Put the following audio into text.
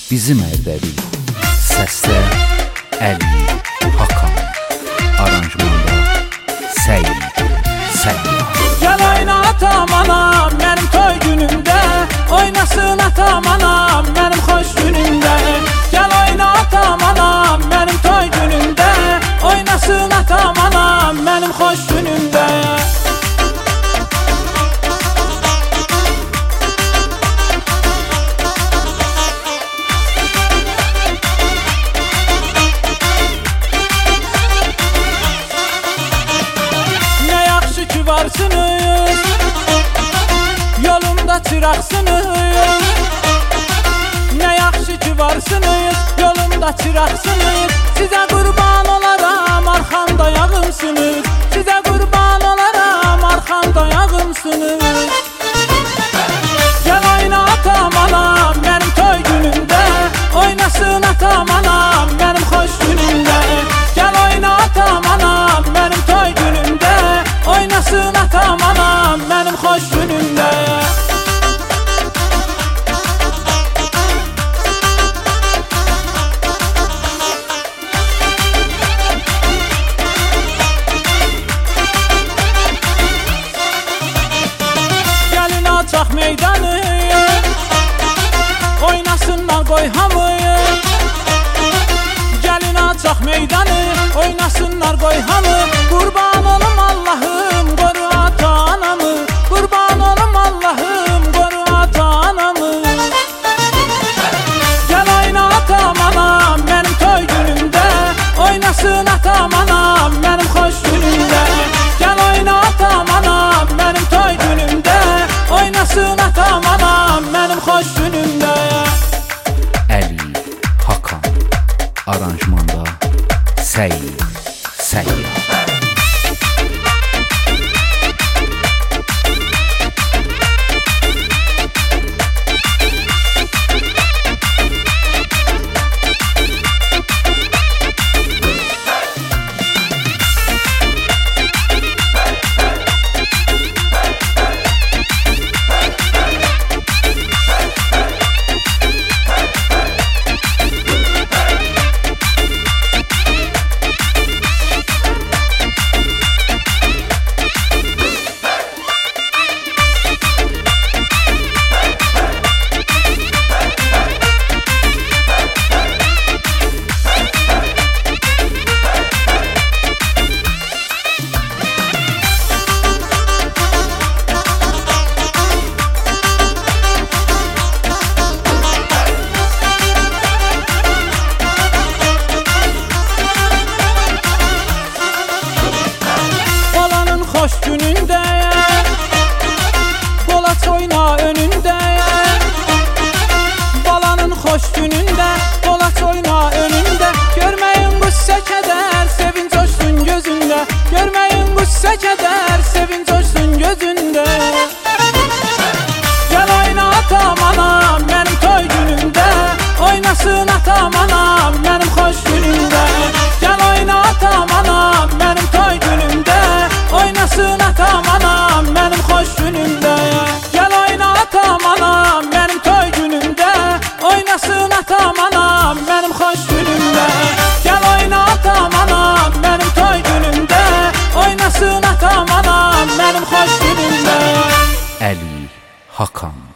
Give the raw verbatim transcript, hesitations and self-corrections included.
Bizim Ərdəbil. Səsdə Əli Hakan. Aranjmanda Səyid Səyyah. Gəl oyna atam anam mənim toy günümdə, oynasın atam anam mənim xoş günümdə. Gəl oyna atam anam mənim toy günümdə, oynasın atam anam mənim xoş günümdə. Varsınız, yolumda çıraqsınız. Ne yaxşı ki varsınız, yolumda çıraqsınız. Sizə qurban olaram, arxamda yağımsınız. Sizə qurban olaram, arxamda yağımsınız. Gəl oyna atam anam mənim toy günümdə, oynasın atam anam mənim xoş günümdə. Gəl oyna atam anam mənim toy günümdə, oynasın atam anam mənim xoş günümdə. Gəlin açaq meydanı, oynasınlar qoy hamı. Gəlin açaq meydanı, oynasınlar qoy hamı. Qurban olum Allahım, qoru ata anamı. Qurban olum Allahım, qoru ata anamı. Gəl oyna atam anam mənim toy günümdə, oynasın atam anam mənim xoş günümdə. Gəl oyna atam anam mənim toy günümdə, oynasın atam anam mənim xoş günümdə. Əli Hakan. Aranjmanda Səyid Səyyah. Xoş günündə, qolaç oyna önündə. Balanın xoş günündə, qolaç oyna önündə. Görməyin qüssə kədər, sevinç coşsun gözündə. Görməyin qüssə kədər, sevinç coşsun gözündə. Gəl oyna atam anam mənim toy günümdə, oynasın atam anam mənim xoş günümdə. Gəl oyna atam anam mənim toy günümdə, oynasın atam anam mənim xoş günümdə. Gəl oyna atam anam mənim toy günümdə, oynasın atam anam mənim xoş günümdə. Gəl oyna atam anam mənim toy günümdə, oynasın atam anam mənim xoş günümdə. Əli Hakan.